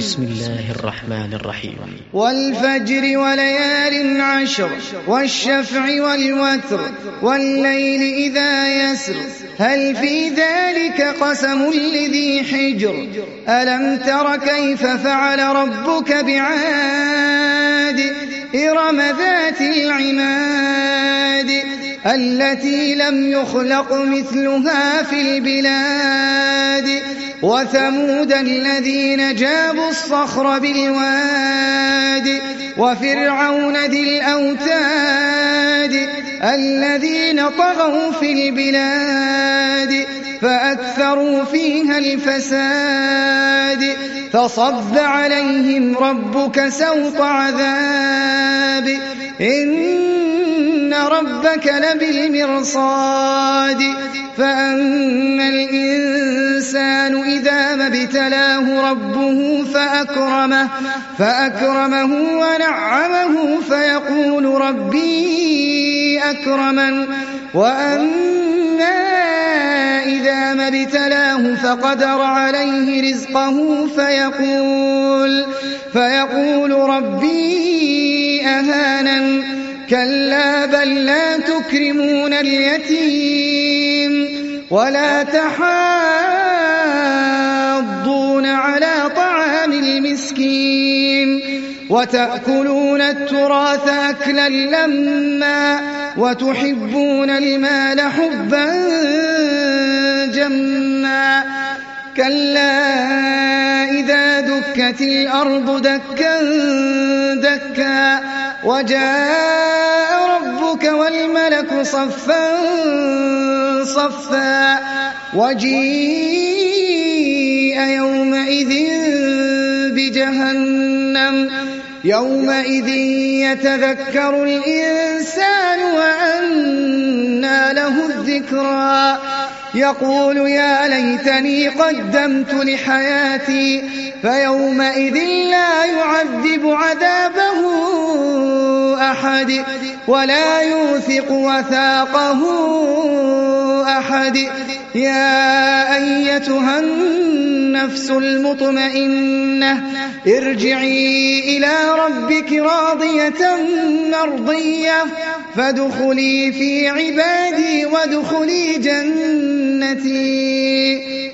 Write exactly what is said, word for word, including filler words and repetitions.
بسم الله الرحمن الرحيم. والفجر وليال عشر والشفع والوتر والليل إذا يسر هل في ذلك قسم لذي حجر ألم تر كيف فعل ربك بعاد إرم ذات العماد التي لم يخلق مثلها في البلاد وثمود الذين جابوا الصخر بالواد وفرعون ذي الأوتاد الذين طغوا في البلاد فأكثروا فيها الفساد فصب عليهم ربك سوط عذاب إن ربك لبالمرصاد فأما الإنسان إذا ما ابتلاه ربه فأكرمه, فأكرمه ونعمه فيقول ربي أكرمن وأما إذا ما ابتلاه فقدر عليه رزقه فيقول, فيقول ربي أهانن كلا بل لا تكرمون اليتيم ولا تحاضون على طعام المسكين وتأكلون التراث أكلا لما وتحبون المال حبا جما كلا إذا دكت الأرض دكا دكا وجاء ربك والملك صفا صفا وجيء يومئذ بجهنم يومئذ يتذكر الإنسان وأنى له الذكرى يقول يا ليتني قدمت لحياتي فيومئذ لا يعذب عذابه أحد ولا يوثق وثاقه أحد يا أيتها النفس المطمئنة ارجعي إلى ربك راضية مرضية فادخلي في عبادي وادخلي جنتي.